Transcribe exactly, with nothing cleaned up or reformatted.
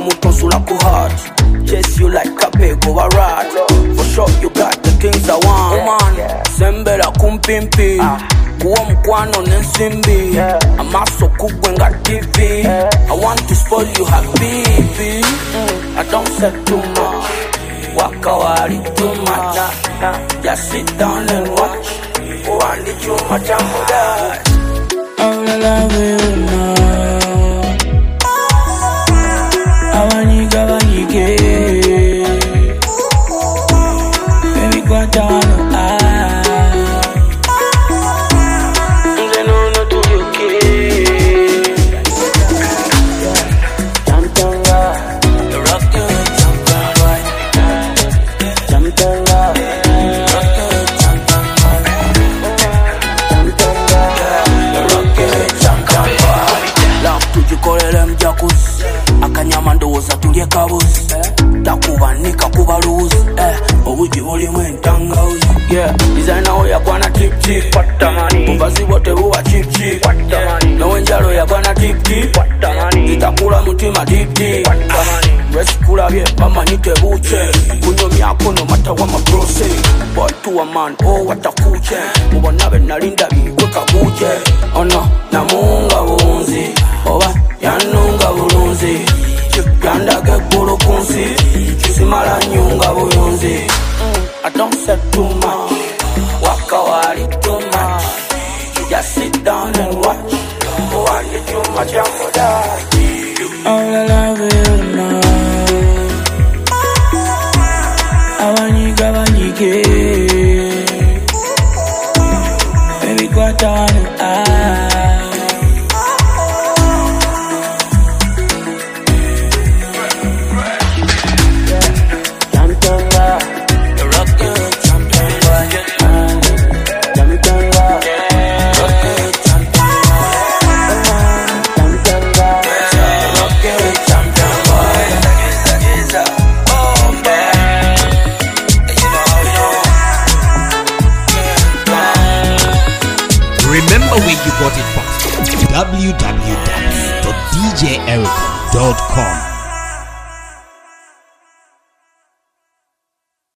mutonsula ku heart. Chase you like a pig over a rat. For sure you got the things I want. Oh man, sembera kumpimpi. Kuwa mkwano nensimbi. Amaso kugwenga T V. I want to spoil you habibi. I don't say too much. Waka wali too much. Just sit down and watch. Oh, I need you much and more that. I will love you now. I want you, I want you, baby, go down. Akanyamandoza tulye kabuzi takubanika kuba luzi obuji buli mwentangauzi yeah designer oya kwana tip tip patamani mbazi bote buwa chip chip patamani no njalo ya kwana tip tip patamani itakula mutima deep deep patamani reskula bye mama nite buche kunyo myako no mata wa mabrose boy to a man oh watakuche mubona be nalinda bikweka buche ono namunga bunzi oba yanunga bulunzi chikanda ke kulu kunsi chisimala nyunga buyunzi I don't say too much waka wali too much just sit down and watch oh I need you much and for that I love you now I want you, I want you, baby go down ah. Remember where you got it from. w w w dot d j eric dot com